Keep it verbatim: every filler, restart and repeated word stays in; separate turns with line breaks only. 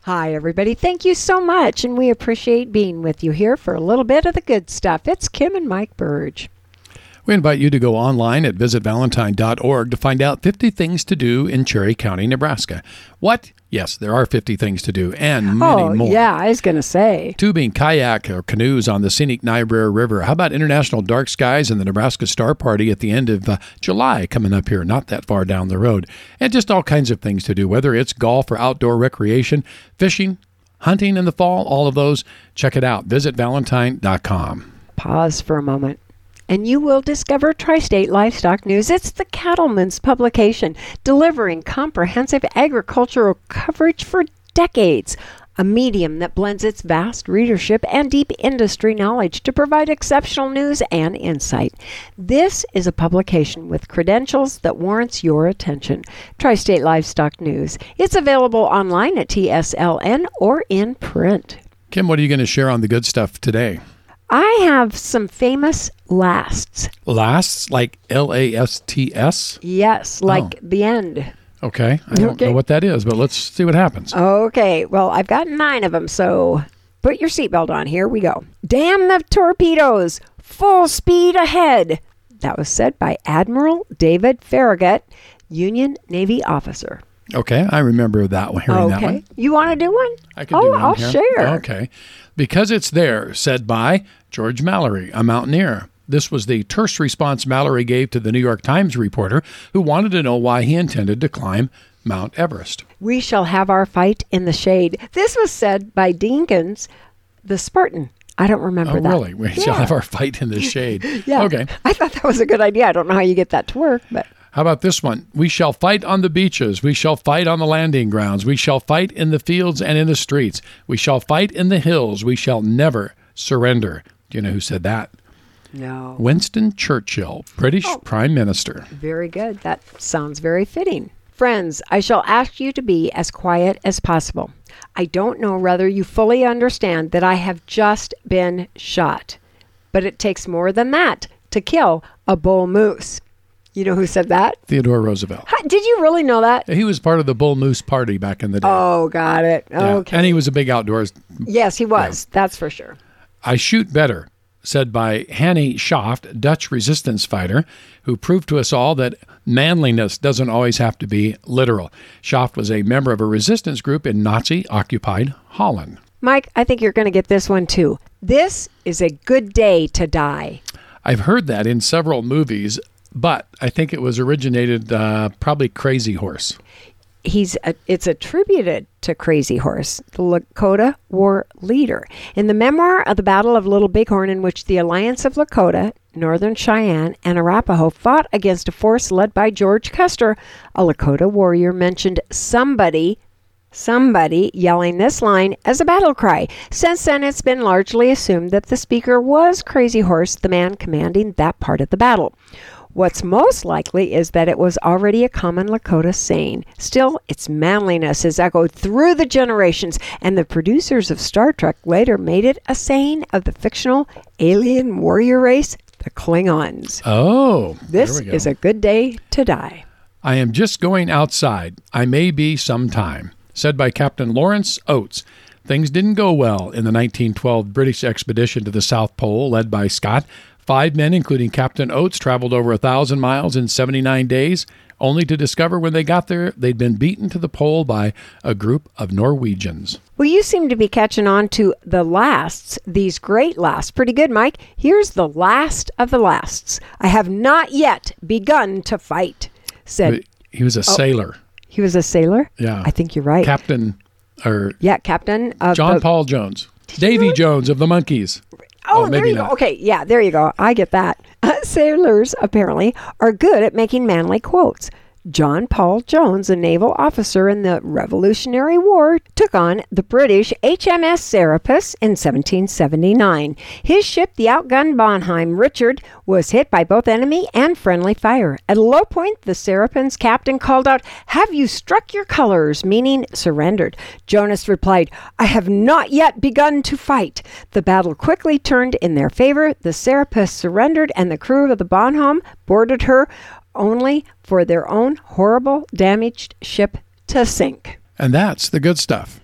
Hi, everybody. Thank you so much, and we appreciate being with you here for a little bit of the good stuff. It's Kim and Mike Burge.
We invite you to go online at visit valentine dot org to find out fifty things to do in Cherry County, Nebraska. What? Yes, there are fifty things to do, and many
oh,
more.
yeah, I was going to say.
Tubing, kayak, or canoes on the scenic Niobrara River. How about International Dark Skies and the Nebraska Star Party at the end of uh, July coming up here, not that far down the road. And just all kinds of things to do, whether it's golf or outdoor recreation, fishing, hunting in the fall, all of those. Check it out. visit valentine dot com.
Pause for a moment, and you will discover Tri-State Livestock News. It's the cattleman's publication, delivering comprehensive agricultural coverage for decades. A medium that blends its vast readership and deep industry knowledge to provide exceptional news and insight. This is a publication with credentials that warrants your attention. Tri-State Livestock News. It's available online at T S L N or in print.
Kim, what are you going to share on the good stuff today?
I have some famous lasts.
Lasts, like L A S T S?
Yes, like
Oh.
the end.
Okay. I don't
Okay.
know what that is, but let's see what happens.
Okay, well, I've got nine of them, so put your seatbelt on. Here we go. Damn the torpedoes! Full speed ahead! That was said by Admiral David Farragut, Union Navy officer.
Okay, I remember that one, hearing that
Okay.
one.
You want to do one?
I can
oh,
do one
I'll
here.
share.
Okay. Because It's There, said by George Mallory, a mountaineer. This was the terse response Mallory gave to the New York Times reporter who wanted to know why he intended to climb Mount Everest.
We shall have our fight in the shade. This was said by Dinkins, the Spartan. I don't remember
Oh,
that.
really? We shall
Yeah.
have our fight in the shade.
Yeah.
Okay.
I thought that was a good idea. I don't know how you get that to work, but...
How about this one? We shall fight on the beaches. We shall fight on the landing grounds. We shall fight in the fields and in the streets. We shall fight in the hills. We shall never surrender. Do you know who said that?
No.
Winston Churchill, British
Oh.
Prime Minister.
Very good. That sounds very fitting. Friends, I shall ask you to be as quiet as possible. I don't know whether you fully understand that I have just been shot, but it takes more than that to kill a bull moose. You know who said that?
Theodore Roosevelt.
How, did you really know that?
He was part of the Bull Moose Party back in the day.
Oh, got it.
Yeah.
Okay.
And he was a big outdoors.
Yes, he was. That's for sure.
I shoot better, said by Hannie Schaft, Dutch resistance fighter, who proved to us all that manliness doesn't always have to be literal. Schaft was a member of a resistance group in Nazi-occupied Holland.
Mike, I think you're going to get this one too. This is a good day to die.
I've heard that in several movies, but I think it was originated uh, probably Crazy Horse.
He's a, it's attributed to Crazy Horse, the Lakota war leader. In the memoir of the Battle of Little Bighorn, in which the Alliance of Lakota, Northern Cheyenne, and Arapaho fought against a force led by George Custer, a Lakota warrior mentioned somebody, somebody yelling this line as a battle cry. Since then, it's been largely assumed that the speaker was Crazy Horse, the man commanding that part of the battle. What's most likely is that it was already a common Lakota saying. Still, its manliness has echoed through the generations, and the producers of Star Trek later made it a saying of the fictional alien warrior race, the Klingons.
Oh,
This
there we go.
is a good day to die.
I am just going outside. I may be sometime, said by Captain Lawrence Oates. Things didn't go well in the nineteen twelve British expedition to the South Pole led by Scott. Five men, including Captain Oates, traveled over a thousand miles in seventy-nine days, only to discover when they got there they'd been beaten to the pole by a group of Norwegians.
Well, you seem to be catching on to the lasts, these great lasts. Pretty good, Mike. Here's the last of the lasts. I have not yet begun to fight, said...
He was a sailor.
He was a sailor?
Yeah.
I think you're right.
Captain, or
yeah, Captain of
John
the...
Paul Jones.
Did you
Davy
really?
Jones of the Monkees.
Oh,
Oh,
there
maybe
you
not.
go. Okay, yeah, there you go. I get that. Uh, sailors, apparently, are good at making manly quotes. John Paul Jones, a naval officer in the Revolutionary War, took on the British H M S Serapis in seventeen seventy-nine. His ship, the outgunned Bonheim Richard, was hit by both enemy and friendly fire. At a low point, the Serapin's captain called out, "Have you struck your colors?" meaning surrendered. Jonas replied, "I have not yet begun to fight." The battle quickly turned in their favor. The Serapis surrendered, and the crew of the Bonhomme boarded her, only for their own horrible, damaged ship to sink.
And that's the good stuff.